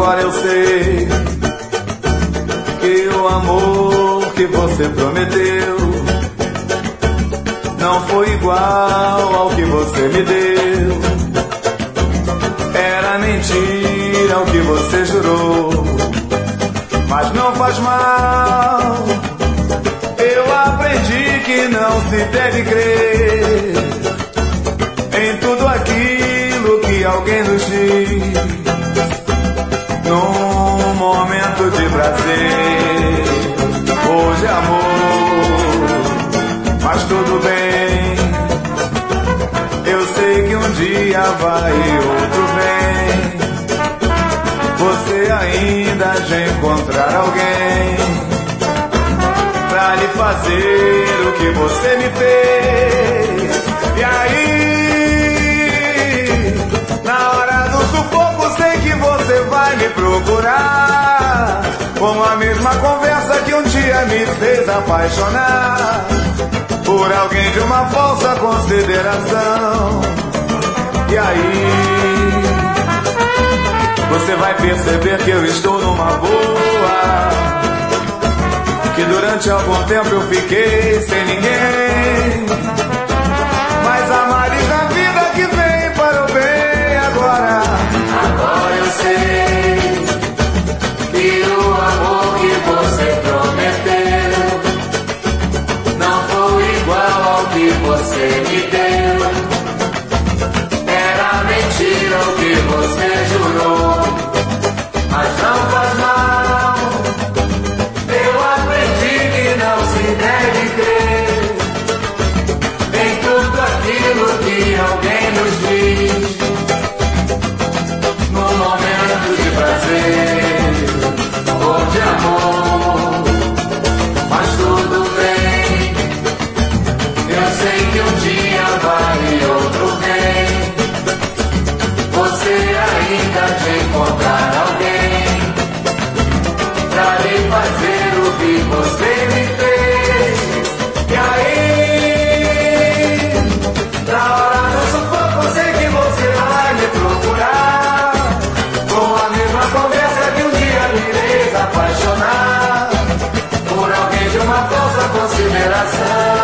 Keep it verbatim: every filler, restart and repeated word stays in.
agora eu sei que o amor que você prometeu não foi igual ao que você me deu. Era mentira o que você jurou, mas não faz mal. Eu aprendi que não se deve crer em tudo aquilo que alguém nos diz num momento de prazer. Hoje é amor, mas tudo bem. Eu sei que um dia vai e outro vem. Você ainda há de encontrar alguém pra lhe fazer o que você me fez. E aí, na hora do sufoco, sei que você vai me procurar, como a mesma conversa que um dia me fez apaixonar por alguém de uma falsa consideração. E aí, você vai perceber que eu estou numa boa, que durante algum tempo eu fiquei sem ninguém, mas a mais da vida que vem para o bem agora. Agora eu sei que o amor que você prometeu não foi igual ao que você me deu. Era mentira o que você jurou, mas não faz mal. Eu aprendi que não se deve crer em tudo aquilo que alguém nos diz num momento de prazer ou de amor, mas tudo bem. Eu sei que um dia vai e outro vem. Você ainda há de encontrar alguém pra lhe fazer o que você me fez. E aí, na hora do sufoco, sei que você vai me procurar, com a mesma conversa que um dia me fez apaixonar por alguém de uma falsa consideração.